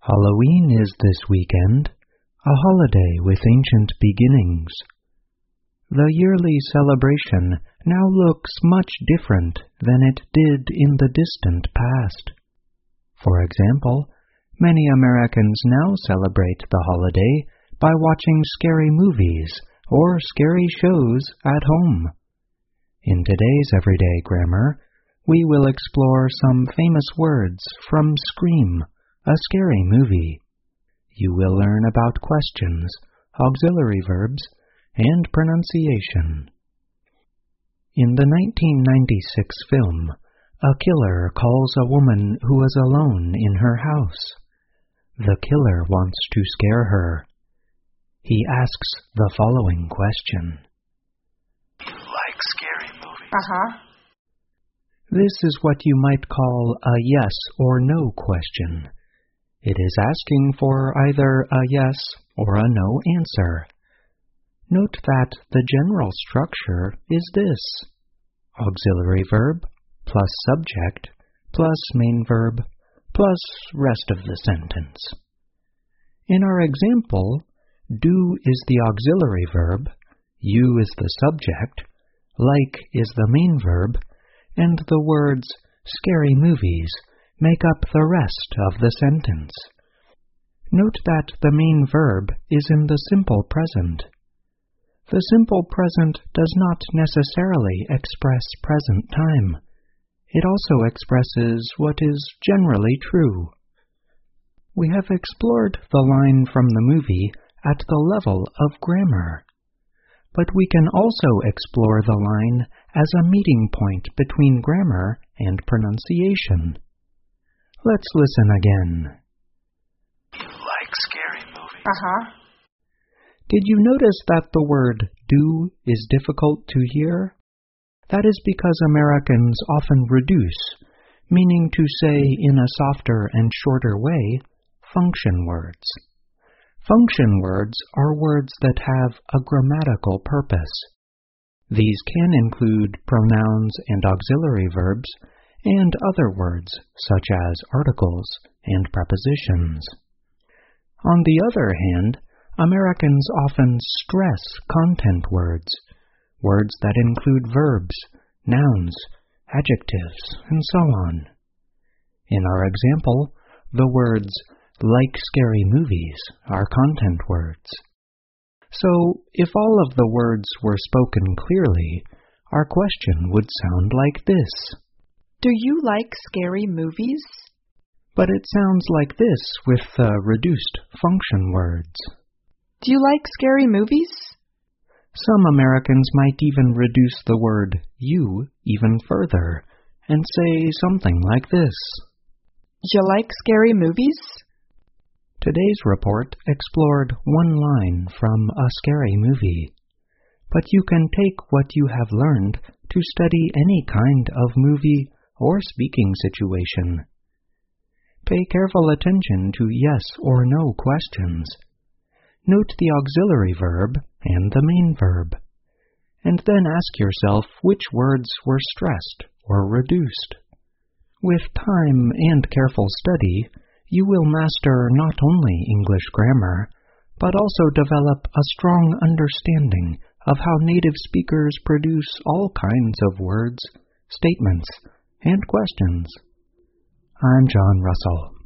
Halloween is this weekend, a holiday with ancient beginnings. The yearly celebration now looks much different than it did in the distant past. For example, many Americans now celebrate the holiday by watching scary movies or scary shows at home. In today's Everyday Grammar, we will explore some famous words from Scream, a scary movie. You will learn about questions, auxiliary verbs, and pronunciation. In the 1996 film, a killer calls a woman who is alone in her house. The killer wants to scare her. He asks the following question. Do you like scary movies? Uh-huh. This is what you might call a yes or no question. It is asking for either a yes or a no answer. Note that the general structure is this: auxiliary verb plus subject plus main verb plus rest of the sentence. In our example, do is the auxiliary verb, you is the subject, like is the main verb, and the words scary movies make up the rest of the sentence. Note that the main verb is in the simple present. The simple present does not necessarily express present time. It also expresses what is generally true. We have explored the line from the movie at the level of grammar, but we can also explore the line as a meeting point between grammar and pronunciation. Let's listen again. You like scary movies? Uh-huh. Did you notice that the word do is difficult to hear? That is because Americans often reduce, meaning to say in a softer and shorter way, function words. Function words are words that have a grammatical purpose. These can include pronouns and auxiliary verbs, and other words such as articles and prepositions. On the other hand, Americans often stress content words, words that include verbs, nouns, adjectives, and so on. In our example, the words like scary movies are content words. So, if all of the words were spoken clearly, our question would sound like this. Do you like scary movies? But it sounds like this with reduced function words. Do you like scary movies? Some Americans might even reduce the word you even further and say something like this. You like scary movies? Today's report explored one line from a scary movie, but you can take what you have learned to study any kind of movie or speaking situation. Pay careful attention to yes or no questions. Note the auxiliary verb and the main verb, and then ask yourself which words were stressed or reduced. With time and careful study, you will master not only English grammar, but also develop a strong understanding of how native speakers produce all kinds of words, statements, and questions. I'm John Russell.